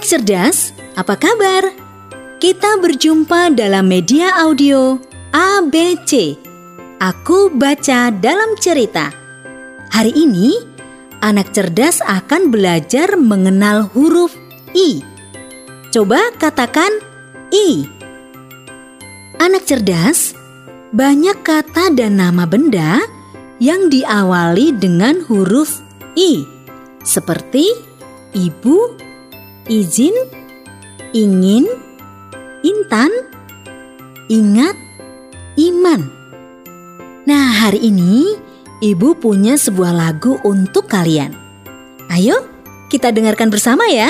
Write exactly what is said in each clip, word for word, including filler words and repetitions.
Anak cerdas, apa kabar? Kita berjumpa dalam media audio A B C. Aku baca dalam cerita. Hari ini, anak cerdas akan belajar mengenal huruf I. Coba katakan I. Anak cerdas, banyak kata dan nama benda yang diawali dengan huruf I, seperti ibu, izin, ingin, intan, ingat, iman. Nah, hari ini Ibu punya sebuah lagu untuk kalian. Ayo, kita dengarkan bersama ya.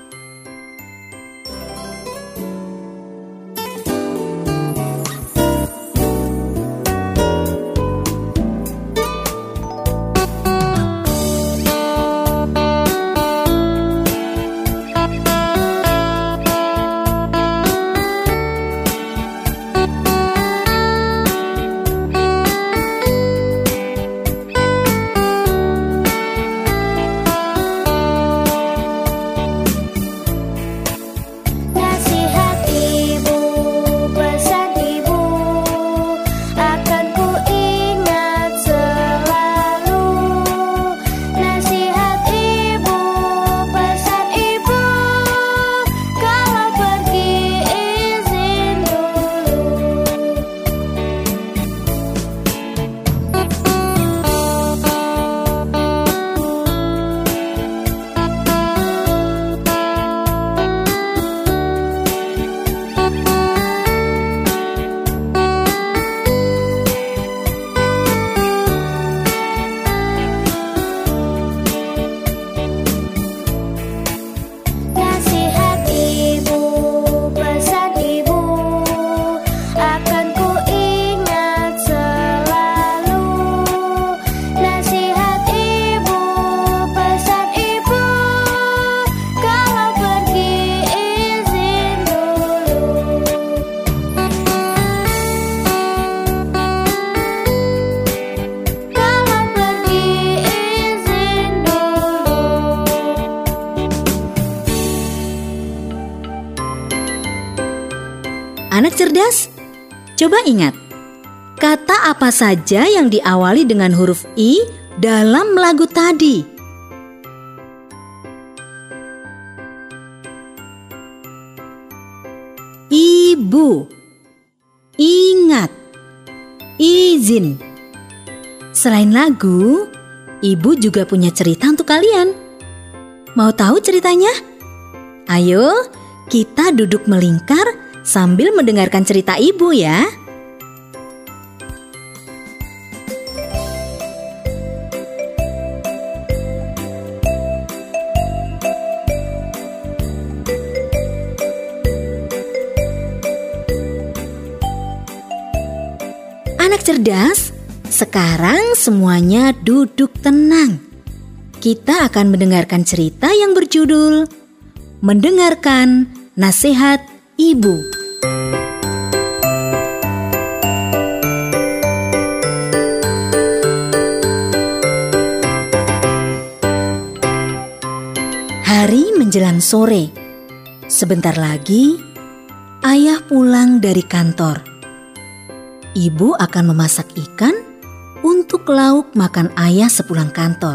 Anak cerdas, coba ingat, kata apa saja yang diawali dengan huruf I dalam lagu tadi? Ibu, ingat, izin. Selain lagu, Ibu juga punya cerita untuk kalian. Mau tahu ceritanya? Ayo, kita duduk melingkar sambil mendengarkan cerita Ibu ya. Anak cerdas, sekarang semuanya duduk tenang. Kita akan mendengarkan cerita yang berjudul Mendengarkan Nasihat Ibu. Hari menjelang sore. Sebentar lagi, ayah pulang dari kantor. Ibu akan memasak ikan untuk lauk makan ayah sepulang kantor.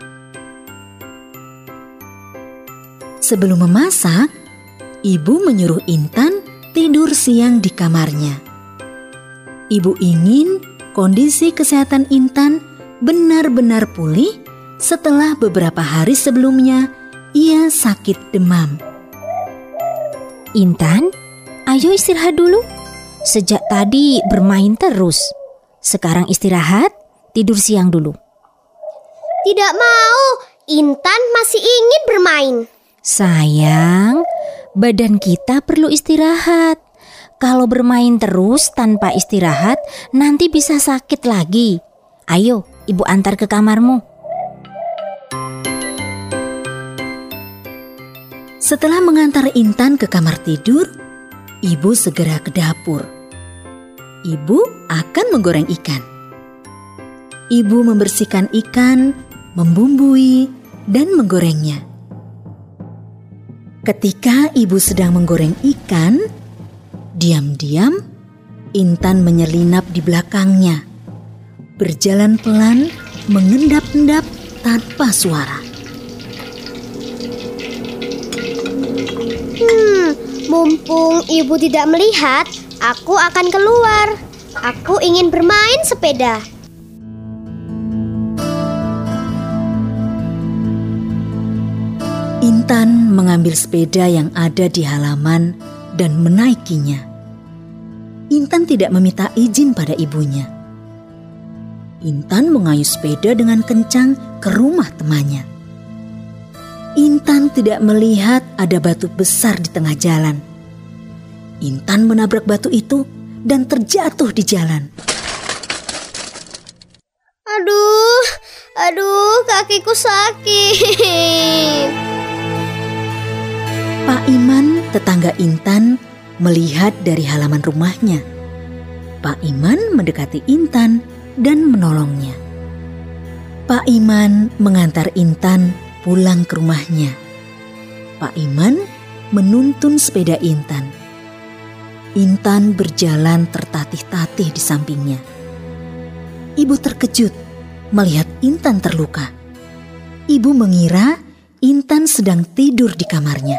Sebelum memasak, Ibu menyuruh Intan tidur siang di kamarnya. Ibu ingin kondisi kesehatan Intan benar-benar pulih setelah beberapa hari sebelumnya ia sakit demam. Intan, ayo istirahat dulu. Sejak tadi bermain terus. Sekarang istirahat, tidur siang dulu. Tidak mau, Intan masih ingin bermain. Sayang, badan kita perlu istirahat. Kalau bermain terus tanpa istirahat, nanti bisa sakit lagi. Ayo, Ibu antar ke kamarmu. Setelah mengantar Intan ke kamar tidur, Ibu segera ke dapur. Ibu akan menggoreng ikan. Ibu membersihkan ikan, membumbui, dan menggorengnya. Ketika ibu sedang menggoreng ikan, diam-diam Intan menyelinap di belakangnya, berjalan pelan, mengendap-endap tanpa suara. Hmm, mumpung ibu tidak melihat, aku akan keluar. Aku ingin bermain sepeda. Intan mengambil sepeda yang ada di halaman dan menaikinya. Intan tidak meminta izin pada ibunya. Intan mengayuh sepeda dengan kencang ke rumah temannya. Intan tidak melihat ada batu besar di tengah jalan. Intan menabrak batu itu dan terjatuh di jalan. Aduh, aduh, kakiku sakit. Pak Iman, tetangga Intan, melihat dari halaman rumahnya. Pak Iman mendekati Intan dan menolongnya. Pak Iman mengantar Intan pulang ke rumahnya. Pak Iman menuntun sepeda Intan. Intan berjalan tertatih-tatih di sampingnya. Ibu terkejut melihat Intan terluka. Ibu mengira Intan sedang tidur di kamarnya.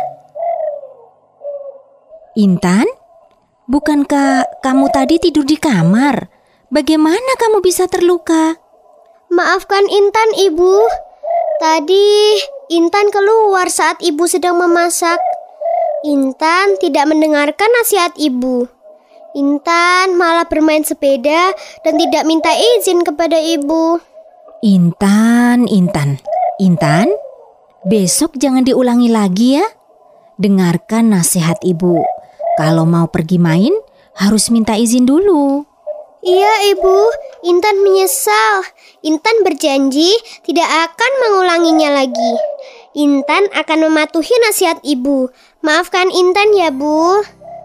Intan, bukankah kamu tadi tidur di kamar? Bagaimana kamu bisa terluka? Maafkan Intan, Ibu. Tadi Intan keluar saat Ibu sedang memasak. Intan tidak mendengarkan nasihat Ibu. Intan malah bermain sepeda dan tidak minta izin kepada Ibu. Intan, Intan, Intan, besok jangan diulangi lagi ya. Dengarkan nasihat Ibu. Kalau mau pergi main, harus minta izin dulu. Iya, Ibu. Intan menyesal. Intan berjanji tidak akan mengulanginya lagi. Intan akan mematuhi nasihat Ibu. Maafkan Intan ya, Bu.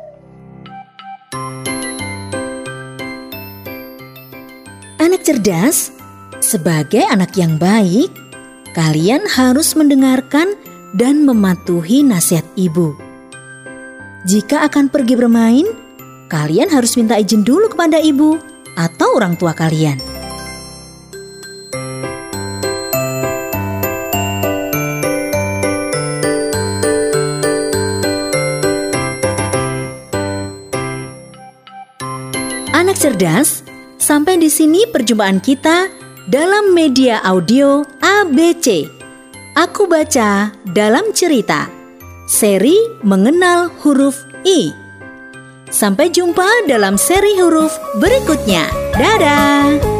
Anak cerdas, sebagai anak yang baik, kalian harus mendengarkan dan mematuhi nasihat ibu. Jika akan pergi bermain, kalian harus minta izin dulu kepada ibu atau orang tua kalian. Anak cerdas, sampai di sini perjumpaan kita dalam media audio A B C. Aku baca dalam cerita. Seri mengenal huruf I. Sampai jumpa dalam seri huruf berikutnya. Dadah!